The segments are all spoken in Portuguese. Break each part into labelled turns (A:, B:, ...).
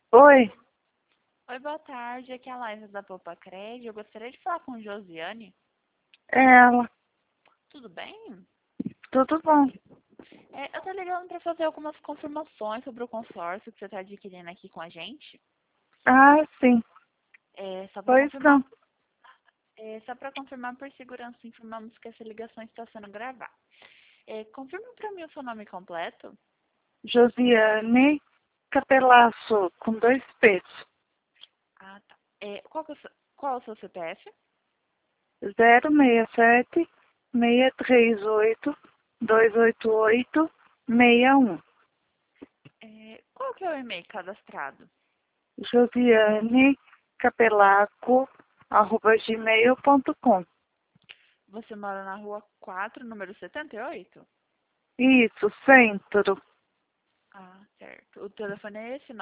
A: Oi,
B: Oi, boa tarde. Aqui é a Laísa da Poupa Cred. Eu gostaria de falar com Josiane.
A: é ela.
B: Tudo bem?
A: Tudo bom?
B: Eu tô ligando para fazer algumas confirmações sobre o consórcio que você está adquirindo aqui com a gente.
A: Ah, sim.
B: Só para
A: Pois
B: confirmar,
A: não.
B: por segurança, informamos que essa ligação está sendo gravada. Confirma para mim o seu nome completo.
A: Josiane Capelaço, com dois P's.
B: Ah, tá. Qual é o seu CPF?
A: 067 638 288 61.
B: Qual que é o e-mail cadastrado?
A: Josiane Capelaco, @gmail.com.
B: Você mora na rua 4, número 78?
A: Isso, centro.
B: Ah, certo. O telefone é esse,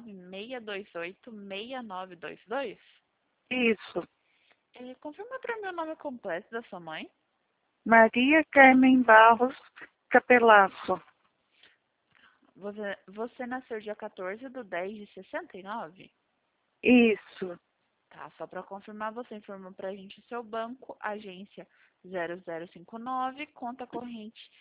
B: 996286922.
A: Isso.
B: Confirma para mim o nome completo da sua mãe.
A: Maria Carmen Barros Capelaço.
B: Você nasceu dia 14/10/69?
A: Isso.
B: Tá, só para confirmar, você informou para a gente o seu banco, agência 0059, conta corrente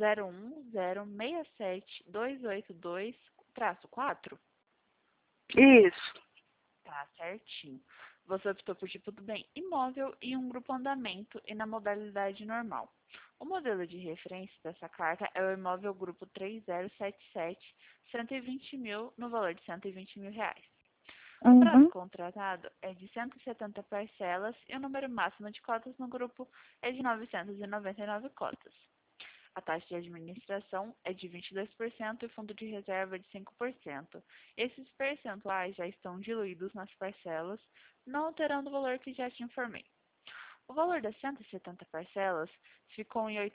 B: 010672822-4.
A: Isso.
B: Tá, certinho. Você optou por tipo do bem imóvel e um grupo andamento e na modalidade normal. O modelo de referência dessa carta é o imóvel grupo 3077, 120 mil, no valor de 120 mil reais. O prazo
A: Uhum.
B: contratado é de 170 parcelas e o número máximo de cotas no grupo é de 999 cotas. A taxa de administração é de 22% e o fundo de reserva é de 5%. Esses percentuais já estão diluídos nas parcelas, não alterando o valor que já te informei. O valor das 170 parcelas ficou em R$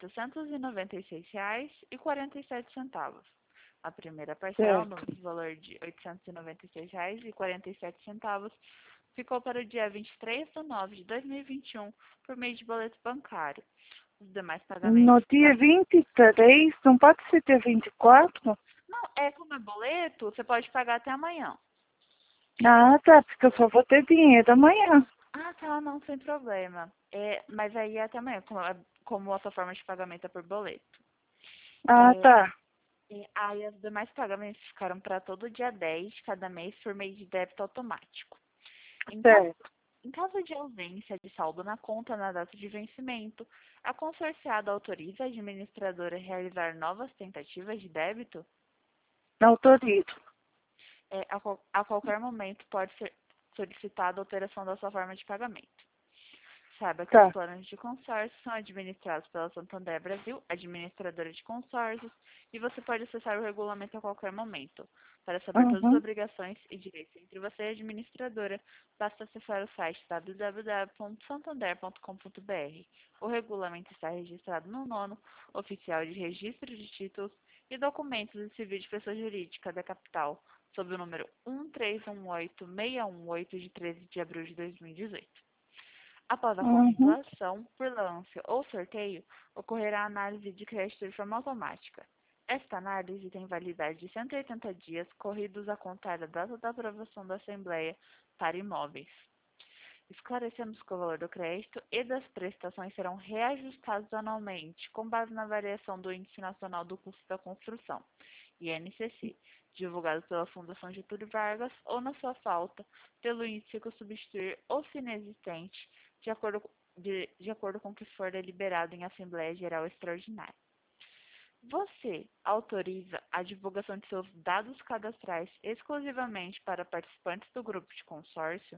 B: 896,47. A primeira parcela, no
A: Certo.
B: valor de R$ 896,47, ficou para o dia 23/9/2021 por meio de boleto bancário. Os demais pagamentos
A: No dia 23, não pode ser dia 24?
B: Não, como é boleto, você pode pagar até amanhã.
A: Ah, tá, porque eu só vou ter dinheiro amanhã.
B: Ah, tá, não, sem problema. Mas aí é até amanhã, como a sua forma de pagamento é por boleto.
A: Ah,
B: É,
A: tá.
B: Aí os demais pagamentos ficaram para todo dia 10 de cada mês por meio de débito automático. Em caso,
A: Certo.
B: em caso de ausência de saldo na conta na data de vencimento, a consorciada autoriza a administradora a realizar novas tentativas de débito.
A: Autorizo.
B: A qualquer momento pode ser solicitada a alteração da sua forma de pagamento. Saiba que os
A: Tá.
B: planos de consórcio são administrados pela Santander Brasil, administradora de consórcios, e você pode acessar o regulamento a qualquer momento. Para saber todas as
A: Uhum.
B: obrigações e direitos entre você e a administradora, basta acessar o site www.santander.com.br. O regulamento está registrado no nono Oficial de Registro de Títulos e Documentos e Civil de Pessoa Jurídica da Capital, sob o número 1318618 de 13 de abril de 2018. Após a
A: Uhum.
B: contemplação, por lance ou sorteio, ocorrerá a análise de crédito de forma automática. Esta análise tem validade de 180 dias, corridos a contar da data da aprovação da Assembleia para imóveis. Esclarecemos que o valor do crédito e das prestações serão reajustados anualmente, com base na variação do Índice Nacional do Custo da Construção, INCC, divulgado pela Fundação Getúlio Vargas, ou, na sua falta, pelo índice que o substituir ou se inexistente, de acordo com o que for deliberado em Assembleia Geral Extraordinária. Você autoriza a divulgação de seus dados cadastrais exclusivamente para participantes do grupo de consórcio?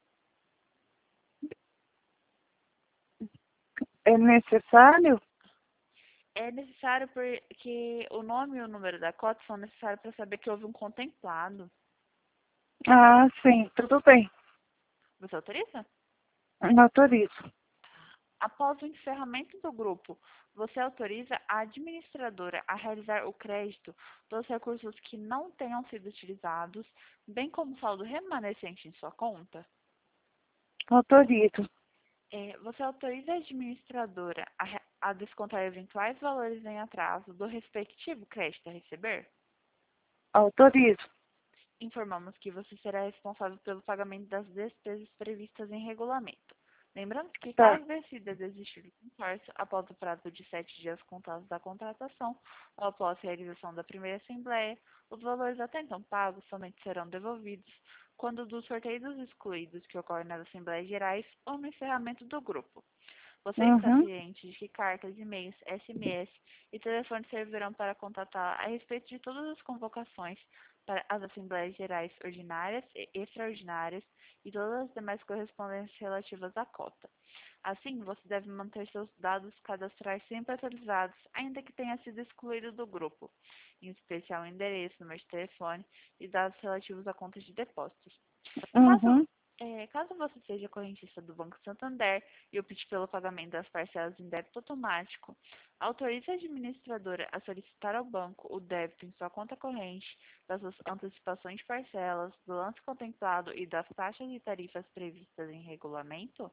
A: É necessário?
B: É necessário porque o nome e o número da cota são necessários para saber que houve um contemplado.
A: Ah, sim, tudo bem.
B: Você autoriza?
A: Autorizo.
B: Após o encerramento do grupo, você autoriza a administradora a realizar o crédito dos recursos que não tenham sido utilizados, bem como saldo remanescente em sua conta?
A: Autorizo.
B: Você autoriza a administradora a descontar eventuais valores em atraso do respectivo crédito a receber?
A: Autorizo.
B: informamos que você será responsável pelo pagamento das despesas previstas em regulamento. Lembrando que,
A: Tá.
B: caso decida desistir do consórcio após o prazo de 7 dias contados da contratação ou após a realização da primeira assembleia, os valores até então pagos somente serão devolvidos quando dos sorteios excluídos que ocorrem nas Assembleias Gerais ou no encerramento do grupo. Você está
A: Uhum.
B: ciente de que cartas, e-mails, SMS e telefones servirão para contatar a respeito de todas as convocações para as Assembleias Gerais ordinárias e extraordinárias e todas as demais correspondências relativas à cota. Assim, você deve manter seus dados cadastrais sempre atualizados, ainda que tenha sido excluído do grupo, em especial o endereço, número de telefone e dados relativos à conta de depósitos. Caso,
A: Uhum.
B: caso você seja correntista do Banco Santander e opte pelo pagamento das parcelas em débito automático, autorize a administradora a solicitar ao banco o débito em sua conta corrente das suas antecipações de parcelas, do lance contemplado e das taxas e tarifas previstas em regulamento?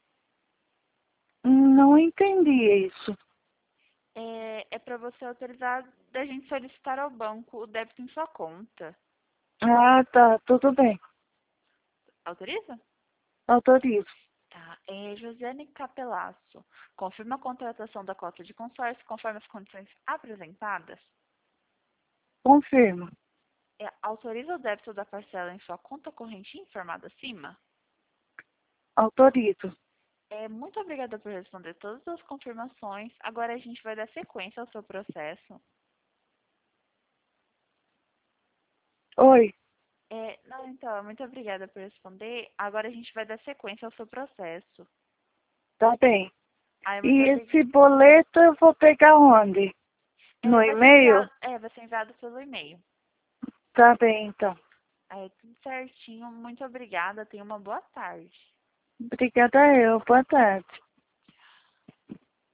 A: Não entendi isso.
B: É para você autorizar da gente solicitar ao banco o débito em sua conta.
A: Ah, tá. Tudo bem.
B: Autoriza?
A: Autorizo.
B: Tá. Josiane Capelasso, confirma a contratação da cota de consórcio conforme as condições apresentadas?
A: Confirmo.
B: Autoriza o débito da parcela em sua conta corrente informada acima?
A: Autorizo.
B: Muito obrigada por responder todas as confirmações. Agora a gente vai dar sequência ao seu processo.
A: Oi.
B: Não, então, muito obrigada por responder. Agora a gente vai dar sequência ao seu processo.
A: Tá bem.
B: Muito
A: E
B: obrigada.
A: esse boleto eu vou pegar onde? No e-mail?
B: Vai ser enviado pelo e-mail.
A: Tá bem, então.
B: Tudo certinho. Muito obrigada. Tenha uma boa tarde.
A: Obrigada eu. Boa tarde.